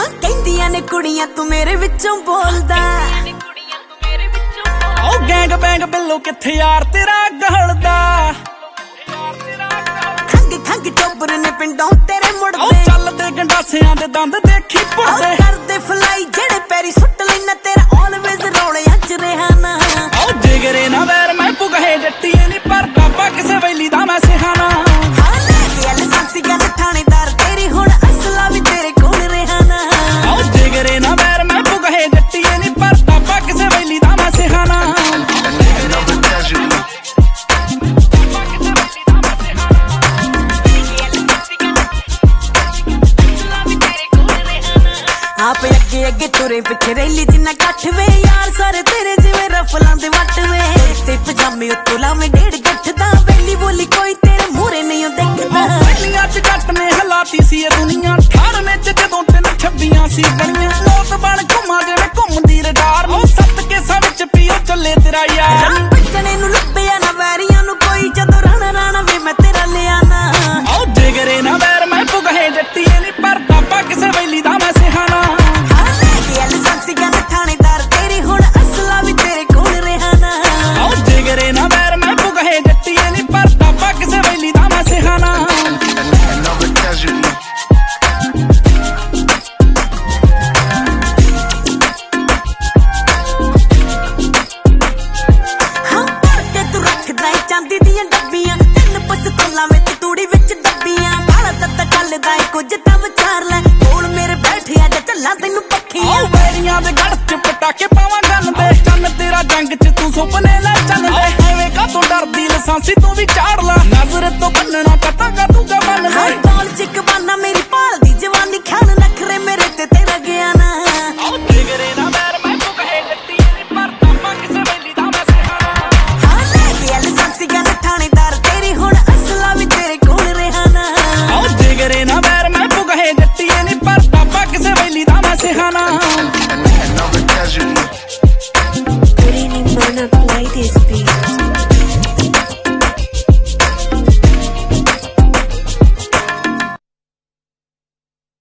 ਕਹਿੰਦੀਆਂ ਨੇ ਕੁੜੀਆਂ ਤੂੰ ਮੇਰੇ ਵਿੱਚੋਂ ਬੋਲਦਾ ਓ ਗੈਂਗ ਬੈਂਗ ਬਿੱਲੋ ਕਿੱਥੇ ਯਾਰ ਤੇਰਾ ਗਹਲਦਾ ਖੰਗ ਚੋਬਰ ਨੇ ਪਿੰਡੋਂ ਤੇਰੇ ਮੁੜਦੇ ਓ ਚੱਲਦੇ ਗੰਡਾਸਿਆਂ ਦੇ ਦੰਦ ਦੇਖੀ ਪੁੱਟਦੇ ਕਰਦੇ ਫਲਾਈ ਜਿਹੜੇ ਪੈਰੀ ਸੁੱਟ ਲੈਣਾ ਤੇਰਾ ਆਲਵੇਜ਼ ਰੌਲਿਆਂ ਚ ਰਿਹਾ ਨਾ ਓ ਜਿਗਰੇ ਨਾ ਵੈਰ ਮੈਂ ਪੁਗਹੇ ਜੱਟੀਏ ਨੀ ਪਰ ਬਾਬਾ ਕਿਸੇ ਵੈਲੀ ਦਾ ਮੈਂ ਸਿਹਾਨਾ ਹਾਂ ਲੈ ਗਿਆ ਲਾਇਸੈਂਸੀ ਗੱਲ ਥਾਣੇਦਾਰ ਤੇਰੀ ਹੁਣ ਅਸਲਾ ਵੀ ਤੇਰੇ ਕੋਲ ਰਿਹਾ ਨਾ ਓ ਜਿਗਰੇ ਨਾ ਵੈਰ ਮੈਂ ਪੁਗਹੇ ਜੱਟੀਏ ਨੀ ਪਰ ਬਾਬਾ ਕਿਸੇ ਵੈਲੀ ਦਾ ਮੈਂ ਸਿਹਾਨਾ ਆਪ ਅੱਗੇ ਤੁਰੇ ਪਿੱਛੇ ਰੈਲੀ ਜਿੰਨਾ ਕੱਠ ਵੇ ਯਾਰ ਸਾਰੇ ਤੇਰੇ ਜਿਵੇਂ ਰਫਲਾਂ ਦੇ ਵੱਟ ਵੇ ਤੇ ਪਜਾਮੇ ਉੱਤੋਂ ਲਾਵੇਂ ਡੇਢ ਗੱਠ ਦਾ ਵੈਲੀ ਬੋਲੀ ਕੋਈ ਤੇਰੇ ਮੂਹਰੇ ਨਹੀਂ ਦੇਖਦਾ ਵੈਲੀਆਂ ਚ ਕੱਟ ਨੇ ਹਲਾਤੀ ਸੀ ਇਹ ਦੁਨੀਆ 18 ਚ ਜਦੋਂ 326 ਸੀ ਬਣੀਆਂ ਮੌਤ ਬਣ ਘੁੰਮਾ ਜਿਵੇਂ ਘੁੰਮਦੀ ਰਡਾਰ ਨੂੰ ਸੱਤ ਕੇਸਾਂ ਵਿੱਚ ਪੀਓ ਚੱਲੇ ਤੇਰਾ ਯਾਰ ਪਿੱਛਣੇ ਨੂੰ ਲੱਭਿਆ ਨਾ ਵੈਰੀਆਂ ਨੂੰ ਕੋਈ ਜਦੋਂ ਰਾਣਾ ਵੇ ਮੈਂ ਤੇਰਾ ਲਿਆ ਨਾ ਓ ਜਿਗਰੇ ਨਾ ਵੈਰ ਮੈਂ ਪੁਗਹੇ ਜੱਟੀਏ ਨੀ ਪਰ ਬਾਬਾ ਕਿਸੇ ਵੈਲੀ ਦਾ ਮੈਂ ਸਿਹਾਨਾ ਥਾਣੇਦਾਰ ਤੇਰੀ ਹੁਣ ਅਸਲਾ ਵੀ ਤੇਰੇ ਕੋਲ ਰਿਹਾ ਨਾ ਓ ਜਿਗਰੇ ਨਾ ਵੈਰ ਮੈਂ ਪੁਗਹੇ ਜੱਟੀਏ ਨੀ ਪਰ ਬਾਬਾ ਕਿਸੇ ਵੈਲੀ ਦਾ ਮੈਂ ਸਿਹਾਨਾ ਚਾਂਦੀ ਦੀਆਂ ਡੱਬੀਆਂ 3 ਪਿਸਤੌਲਾਂ ਵਿੱਚ ਤੂੜੀ ਵਿੱਚ ਦੱਬੀਆਂ ਕਾਲਾ ਤੱਤਾ ਚੱਲਦਾ ਏ ਕੁਝ ਤਾਂ ਵਿਚਾਰ ਲੈ ਕੋਲ ਮੇਰੇ ਬੈਠਿਆ ਜਾਂ ਚੱਲਾਂ ਤੈਨੂੰ ਪੱਖੀਆਂ ਵੈਰੀਆਂ ਦੇ ਗੜ ਚ ਪਟਾਕੇ ਪਾਵਾਂ ਗੰਨ ਦੇ ਚੰਨ ਤੇਰਾ ਜੰਗ ਚ ਤੂੰ ਸੁਪਨੇ ਲੈ ਚੱਲ ਦੇ ਐਵੇਂ ਕਾਤੋਂ ਡਰਦੀ ਲਾਇਸੈਂਸੀ ਤੂੰ ਵੀ ਚਾੜ ਲਾ ਨਜ਼ਰ ਤੋਂ ਬੰਨਣਾ ਪਤਾ ਕਾ ਤੂੰ ਬਣ ਲੈ ਕਾਲ ਚ ਇੱਕ ਬਾਨਾ ਮੇਰੀ